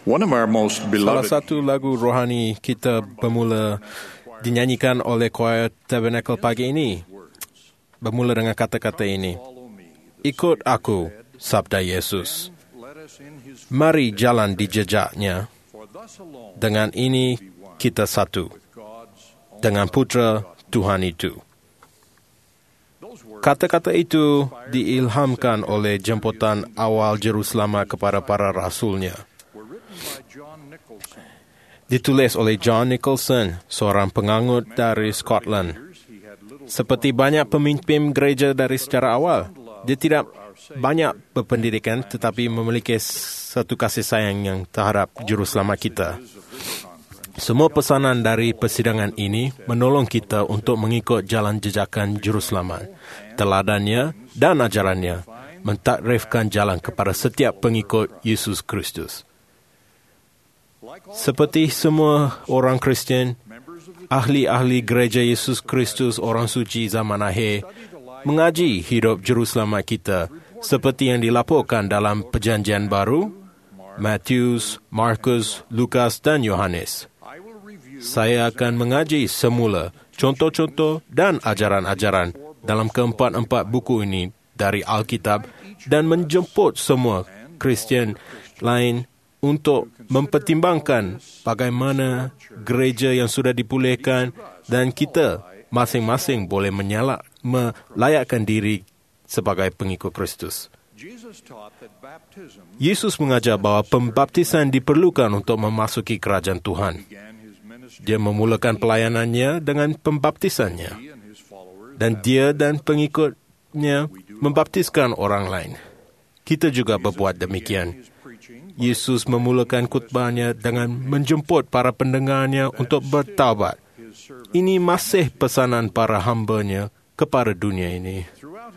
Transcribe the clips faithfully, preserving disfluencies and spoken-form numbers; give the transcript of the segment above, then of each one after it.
One of our most Salah beloved satu lagu rohani kita bermula dinyanyikan oleh choir Tabernacle pagi ini bermula dengan kata-kata ini. Ikut aku, sabda Yesus. Mari jalan di jejaknya. Dengan ini kita satu dengan putra Tuhan itu. Kata-kata itu diilhamkan oleh jemputan awal Jerusalem kepada para rasulnya. Ditulis oleh John Nicholson, seorang penganut dari Scotland. Seperti banyak pemimpin gereja dari secara awal, dia tidak banyak berpendidikan tetapi memiliki satu kasih sayang yang terhadap Jerusalem kita. Semua pesanan dari persidangan ini menolong kita untuk mengikut jalan jejakan Jerusalem, teladannya dan ajarannya, mentakrifkan jalan kepada setiap pengikut Yesus Kristus. Seperti semua orang Kristian, ahli-ahli gereja Yesus Kristus orang suci zaman akhir mengaji hidup Jerusalem kita seperti yang dilaporkan dalam Perjanjian Baru, Matius, Markus, Lukas dan Yohanes. Saya akan mengaji semula contoh-contoh dan ajaran-ajaran dalam keempat-empat buku ini dari Alkitab dan menjemput semua Kristian lain untuk mempertimbangkan bagaimana gereja yang sudah dipulihkan dan kita masing-masing boleh menyalak, melayakkan diri sebagai pengikut Kristus. Yesus mengajar bahawa pembaptisan diperlukan untuk memasuki kerajaan Tuhan. Dia memulakan pelayanannya dengan pembaptisannya. Dan dia dan pengikutnya membaptiskan orang lain. Kita juga berbuat demikian. Yesus memulakan khutbahnya dengan menjemput para pendengarnya untuk bertaubat. Ini masih pesanan para hamba-Nya kepada dunia ini.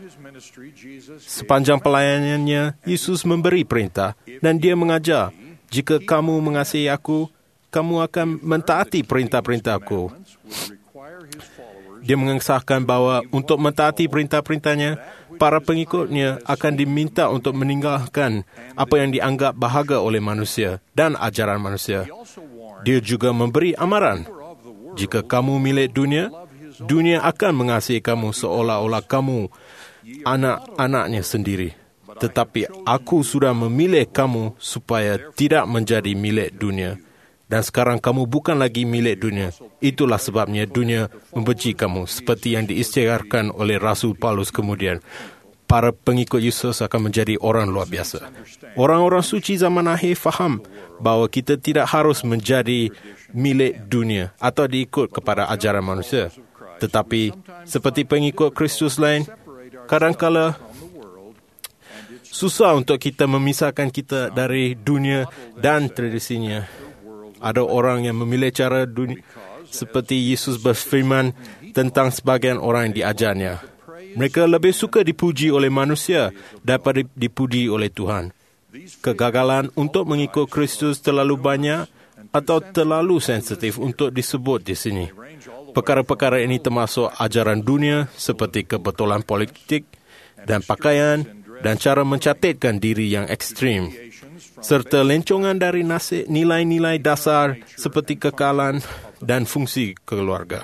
Sepanjang pelayanannya, Yesus memberi perintah dan dia mengajar, jika kamu mengasihi aku, kamu akan mentaati perintah-perintahku. Dia mengesahkan bahawa untuk mentaati perintah-perintahnya, para pengikutnya akan diminta untuk meninggalkan apa yang dianggap bahagia oleh manusia dan ajaran manusia. Dia juga memberi amaran, jika kamu milik dunia, dunia akan mengasihi kamu seolah-olah kamu anak-anaknya sendiri. Tetapi aku sudah memilih kamu supaya tidak menjadi milik dunia. Dan sekarang kamu bukan lagi milik dunia. Itulah sebabnya dunia membenci kamu. Seperti yang diisytiharkan oleh Rasul Paulus kemudian. Para pengikut Yesus akan menjadi orang luar biasa. Orang-orang suci zaman akhir faham bahawa kita tidak harus menjadi milik dunia atau diikut kepada ajaran manusia. Tetapi seperti pengikut Kristus lain, kadangkala susah untuk kita memisahkan kita dari dunia dan tradisinya. Ada orang yang memilih cara dunia, seperti Yesus berfirman tentang sebagian orang yang diajarnya. Mereka lebih suka dipuji oleh manusia daripada dipuji oleh Tuhan. Kegagalan untuk mengikut Kristus terlalu banyak atau terlalu sensitif untuk disebut di sini. Perkara-perkara ini termasuk ajaran dunia seperti kebetulan politik dan pakaian dan cara mencatatkan diri yang ekstrim, serta lencongan dari nasib nilai-nilai dasar seperti kekalan dan fungsi keluarga.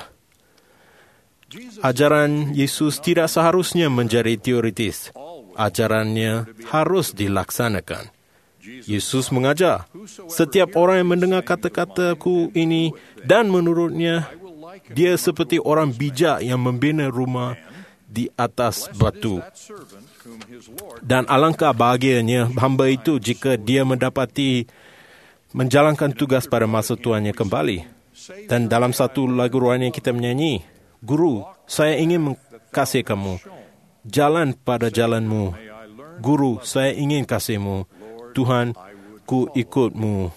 Ajaran Yesus tidak seharusnya menjadi teoritis. Ajarannya harus dilaksanakan. Yesus mengajar, setiap orang yang mendengar kata-kataku ini dan menurutnya, dia seperti orang bijak yang membina rumah di atas batu. Dan alangkah bahagianya hamba itu jika dia mendapati menjalankan tugas pada masa tuannya kembali. Dan dalam satu lagu rohani kita menyanyi, Guru, saya ingin mengasihi kamu. Jalan pada jalanmu. Guru, saya ingin kasihmu. Tuhan, ku ikutmu.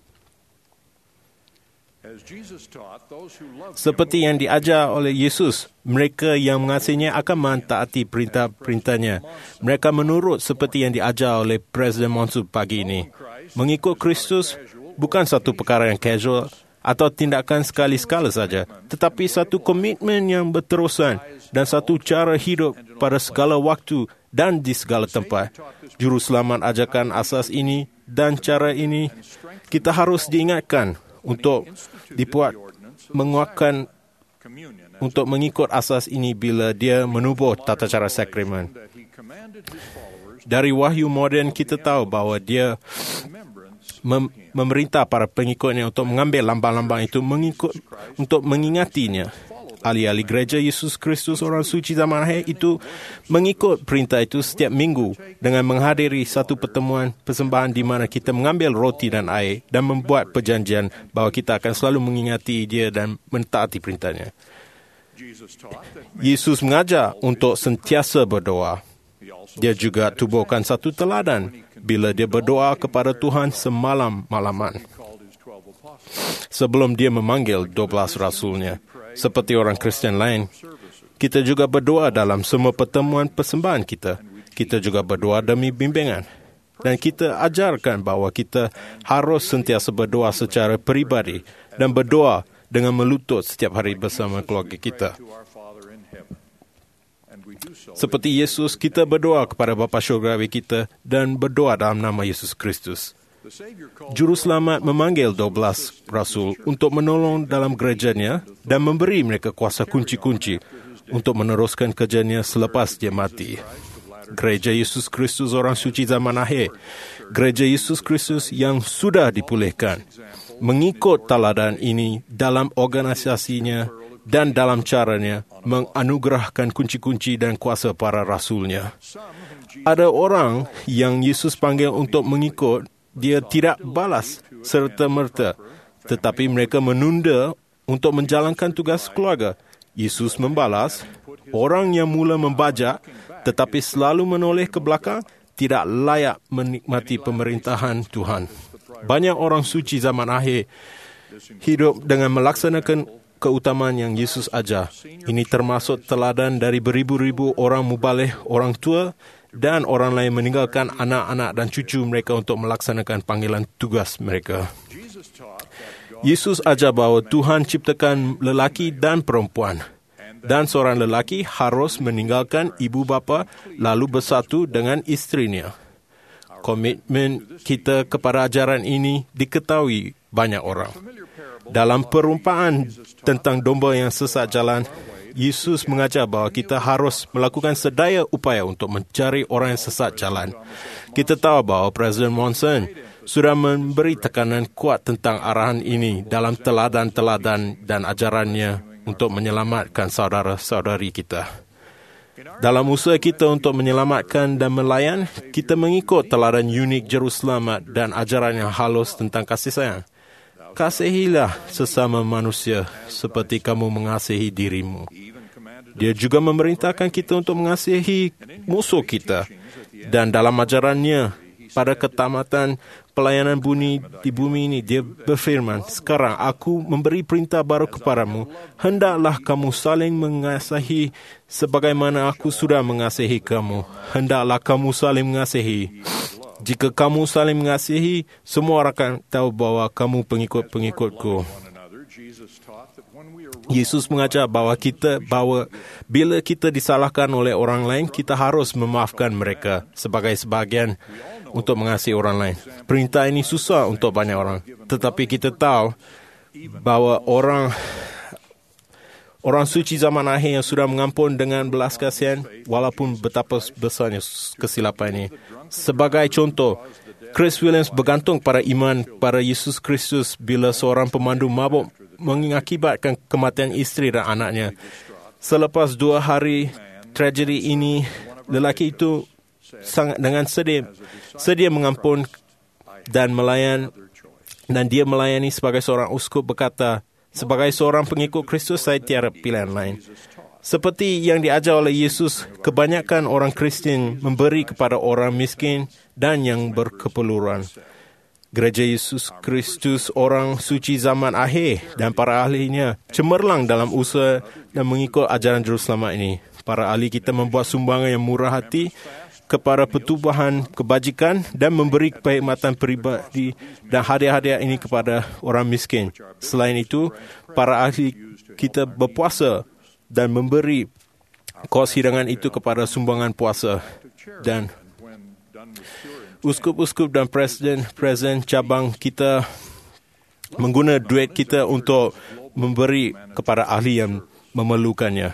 Seperti yang diajar oleh Yesus, mereka yang mengasihinya akan mentaati perintah-perintahnya. Mereka menurut seperti yang diajar oleh Presiden Monson pagi ini. Mengikut Kristus bukan satu perkara yang casual atau tindakan sekali-sekala saja, tetapi satu komitmen yang berterusan dan satu cara hidup pada segala waktu dan di segala tempat. Juru Selamat ajarkan asas ini dan cara ini kita harus diingatkan untuk dibuat menguatkan untuk mengikut asas ini bila dia menubuh tata cara sakramen. Dari wahyu moden kita tahu bahawa dia mem- memerintah para pengikutnya untuk mengambil lambang-lambang itu mengikut untuk mengingatinya. Ahli-ahli gereja Yesus Kristus orang suci zaman akhir itu mengikut perintah itu setiap minggu dengan menghadiri satu pertemuan persembahan di mana kita mengambil roti dan air dan membuat perjanjian bahawa kita akan selalu mengingati dia dan mentaati perintahnya. Yesus mengajar untuk sentiasa berdoa. Dia juga tubuhkan satu teladan bila dia berdoa kepada Tuhan semalam-malaman sebelum dia memanggil dua belas rasulnya. Seperti orang Kristian lain, kita juga berdoa dalam semua pertemuan persembahan kita. Kita juga berdoa demi bimbingan. Dan kita ajarkan bahawa kita harus sentiasa berdoa secara peribadi dan berdoa dengan melutut setiap hari bersama keluarga kita. Seperti Yesus, kita berdoa kepada Bapa Syurgawi kita dan berdoa dalam nama Yesus Kristus. Juru Selamat memanggil dua belas rasul untuk menolong dalam gerejanya dan memberi mereka kuasa kunci-kunci untuk meneruskan kerjanya selepas dia mati. Gereja Yesus Kristus orang suci zaman akhir, Gereja Yesus Kristus yang sudah dipulihkan, mengikut teladan ini dalam organisasinya dan dalam caranya menganugerahkan kunci-kunci dan kuasa para rasulnya. Ada orang yang Yesus panggil untuk mengikut, dia tidak balas serta-merta, tetapi mereka menunda untuk menjalankan tugas keluarga. Yesus membalas, orang yang mula membajak tetapi selalu menoleh ke belakang tidak layak menikmati pemerintahan Tuhan. Banyak orang suci zaman akhir hidup dengan melaksanakan keutamaan yang Yesus ajar. Ini termasuk teladan dari beribu-ribu orang mubalih, orang tua dan orang lain meninggalkan anak-anak dan cucu mereka untuk melaksanakan panggilan tugas mereka. Yesus ajar bahawa Tuhan ciptakan lelaki dan perempuan, dan seorang lelaki harus meninggalkan ibu bapa lalu bersatu dengan isterinya. Komitmen kita kepada ajaran ini diketahui banyak orang. Dalam perumpamaan tentang domba yang sesat jalan, Yesus mengajar bahawa kita harus melakukan sedaya upaya untuk mencari orang yang sesat jalan. Kita tahu bahawa Presiden Monson sudah memberi tekanan kuat tentang arahan ini dalam teladan-teladan dan ajarannya untuk menyelamatkan saudara-saudari kita. Dalam usaha kita untuk menyelamatkan dan melayan, kita mengikut teladan unik Juru Selamat dan ajaran yang halus tentang kasih sayang. Kasihilah sesama manusia seperti kamu mengasihi dirimu. Dia juga memerintahkan kita untuk mengasihi musuh kita. Dan dalam ajarannya, pada ketamatan pelayanan bumi di bumi ini, dia berfirman, sekarang aku memberi perintah baru kepadamu, hendaklah kamu saling mengasihi sebagaimana aku sudah mengasihi kamu. Hendaklah kamu saling mengasihi. Jika kamu saling mengasihi, semua orang akan tahu bahawa kamu pengikut-pengikutku. Yesus mengajar bahawa kita bahawa bila kita disalahkan oleh orang lain, kita harus memaafkan mereka sebagai sebahagian untuk mengasihi orang lain. Perintah ini susah untuk banyak orang, tetapi kita tahu bahawa orang orang suci zaman akhir yang sudah mengampun dengan belas kasihan walaupun betapa besarnya kesilapan ini. Sebagai contoh, Chris Williams bergantung pada iman pada Yesus Kristus bila seorang pemandu mabuk mengakibatkan kematian isteri dan anaknya. Selepas dua hari tragedi ini, lelaki itu sangat dengan sedih, sedia mengampun dan melayan, dan dia melayani sebagai seorang uskup berkata, sebagai seorang pengikut Kristus, saya tiada pilihan lain. Seperti yang diajar oleh Yesus, kebanyakan orang Kristian memberi kepada orang miskin dan yang berkeperluan. Gereja Yesus Kristus orang suci zaman akhir dan para ahlinya cemerlang dalam usaha dan mengikut ajaran Juru Selamat ini. Para ahli kita membuat sumbangan yang murah hati kepada pertubuhan kebajikan dan memberi perkhidmatan peribadi dan hadiah-hadiah ini kepada orang miskin. Selain itu, para ahli kita berpuasa dan memberi kos hidangan itu kepada sumbangan puasa. Dan uskup-uskup dan presiden-presiden cabang kita mengguna duit kita untuk memberi kepada ahli yang memerlukannya.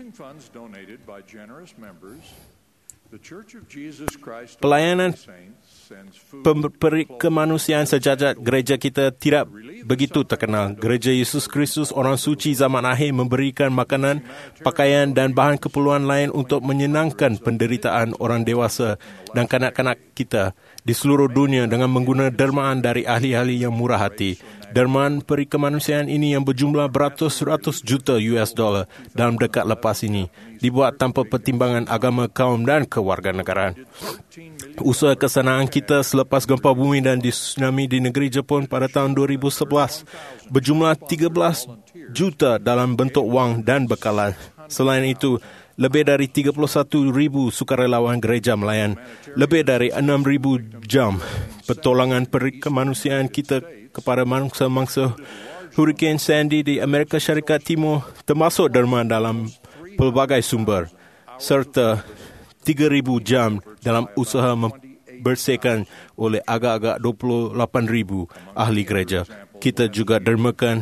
Pelayanan pemberi kemanusiaan sejajar gereja kita tidak begitu terkenal. Gereja Yesus Kristus Orang Suci Zaman Akhir memberikan makanan, pakaian dan bahan keperluan lain untuk menyenangkan penderitaan orang dewasa dan kanak-kanak kita di seluruh dunia dengan menggunakan dermaan dari ahli-ahli yang murah hati. Dermaan peri kemanusiaan ini yang berjumlah beratus-ratus juta U S dollar dalam dekad lepas ini dibuat tanpa pertimbangan agama, kaum dan kewarganegaraan. Usaha kesenangan kita selepas gempa bumi dan tsunami di negeri Jepun pada tahun dua ribu sebelas berjumlah tiga belas juta dalam bentuk wang dan bekalan. Selain itu, lebih dari tiga puluh satu ribu sukarelawan gereja melayan, lebih dari enam ribu jam pertolongan peri kemanusiaan kita kepada mangsa-mangsa Hurricane Sandy di Amerika Syarikat Timur, termasuk dermaan dalam pelbagai sumber, serta tiga ribu jam dalam usaha membersihkan oleh agak-agak dua puluh lapan ribu ahli gereja. Kita juga dermakan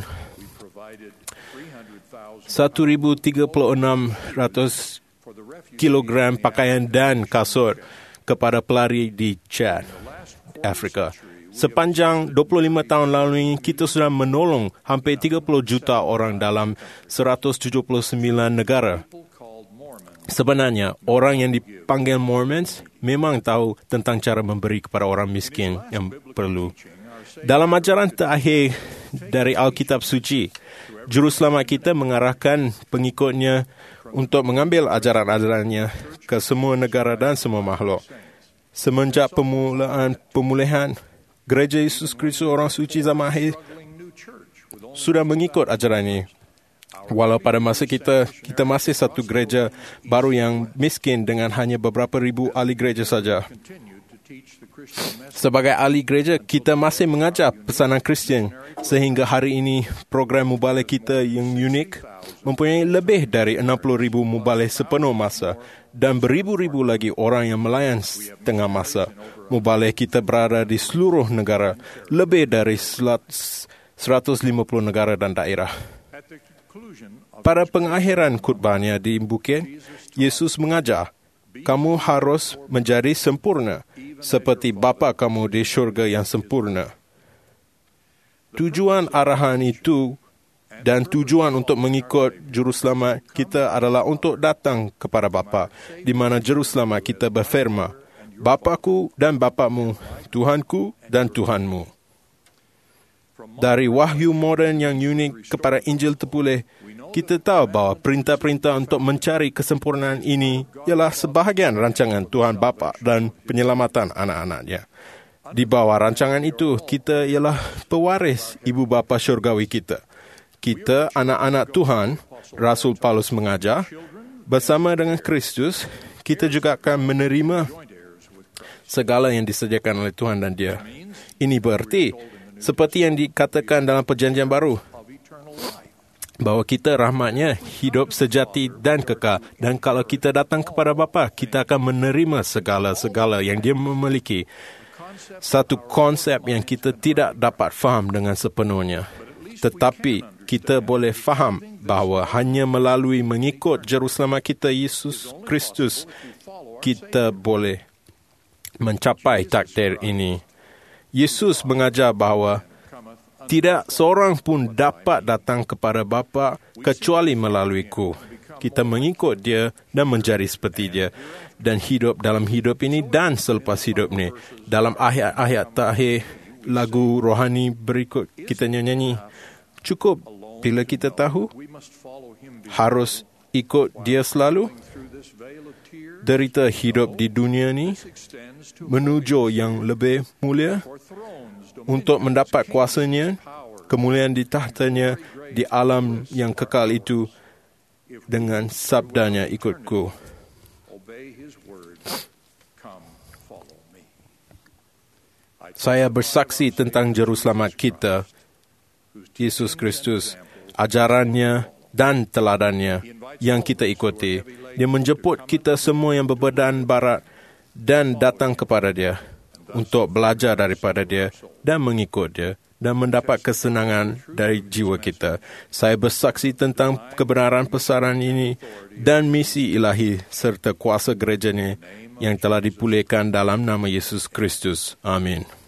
seribu tiga puluh enam ratus kilogram pakaian dan kasut kepada pelari di Chad, Afrika. Sepanjang dua puluh lima tahun lalu ini, kita sudah menolong hampir tiga puluh juta orang dalam seratus tujuh puluh sembilan negara. Sebenarnya, orang yang dipanggil Mormons memang tahu tentang cara memberi kepada orang miskin yang perlu. Dalam ajaran terakhir dari Alkitab Suci, Juru Selamat kita mengarahkan pengikutnya untuk mengambil ajaran-ajarannya ke semua negara dan semua makhluk. Semenjak pemulaan pemulihan, Gereja Yesus Kristus Orang Suci Zaman Akhir sudah mengikut ajaran ini. Walau pada masa kita, kita masih satu gereja baru yang miskin dengan hanya beberapa ribu ahli gereja saja. Sebagai ahli gereja, kita masih mengajar pesanan Kristian sehingga hari ini program mubalik kita yang unik mempunyai lebih dari enam puluh ribu mubalik sepenuh masa dan beribu-ribu lagi orang yang melayan setengah masa. Mubalik kita berada di seluruh negara, lebih dari seratus lima puluh negara dan daerah. Pada pengakhiran khutbahnya di bukit, Yesus mengajar, kamu harus menjadi sempurna seperti Bapa kamu di syurga yang sempurna. Tujuan arahan itu dan tujuan untuk mengikut Juru Selamat kita adalah untuk datang kepada Bapa, di mana Juru Selamat kita berfirman, Bapaku dan Bapamu, Tuhanku dan Tuhanmu. Dari wahyu moden yang unik kepada Injil terpulih, kita tahu bahawa perintah-perintah untuk mencari kesempurnaan ini ialah sebahagian rancangan Tuhan Bapa dan penyelamatan anak-anaknya. Di bawah rancangan itu, kita ialah pewaris Ibu Bapa syurgawi kita. Kita, anak-anak Tuhan, Rasul Paulus mengajar, bersama dengan Kristus, kita juga akan menerima segala yang disediakan oleh Tuhan dan Dia. Ini berarti, seperti yang dikatakan dalam Perjanjian Baru, bahawa kita rahmatnya hidup sejati dan kekal. Dan kalau kita datang kepada Bapa, kita akan menerima segala-segala yang Dia memiliki. Satu konsep yang kita tidak dapat faham dengan sepenuhnya. Tetapi kita boleh faham bahawa hanya melalui mengikut Juru Selamat kita, Yesus Kristus, kita boleh mencapai takdir ini. Yesus mengajar bahawa tidak seorang pun dapat datang kepada Bapa kecuali melaluiku. Kita mengikut Dia dan menjadi seperti Dia dan hidup dalam hidup ini dan selepas hidup ini. Dalam ayat-ayat terakhir lagu rohani berikut kita nyanyi, cukup bila kita tahu harus ikut Dia selalu. Derita hidup di dunia ini menuju yang lebih mulia untuk mendapat kuasanya, kemuliaan di tahtanya di alam yang kekal itu dengan sabdanya, ikutku. Saya bersaksi tentang Juru Selamat kita, Yesus Kristus, ajarannya dan teladannya yang kita ikuti. Dia menjemput kita semua yang berbadan barat dan datang kepada dia untuk belajar daripada dia dan mengikut dia dan mendapat kesenangan dari jiwa kita. Saya bersaksi tentang kebenaran pesanan ini dan misi ilahi serta kuasa gerejanya yang telah dipulihkan dalam nama Yesus Kristus. Amin.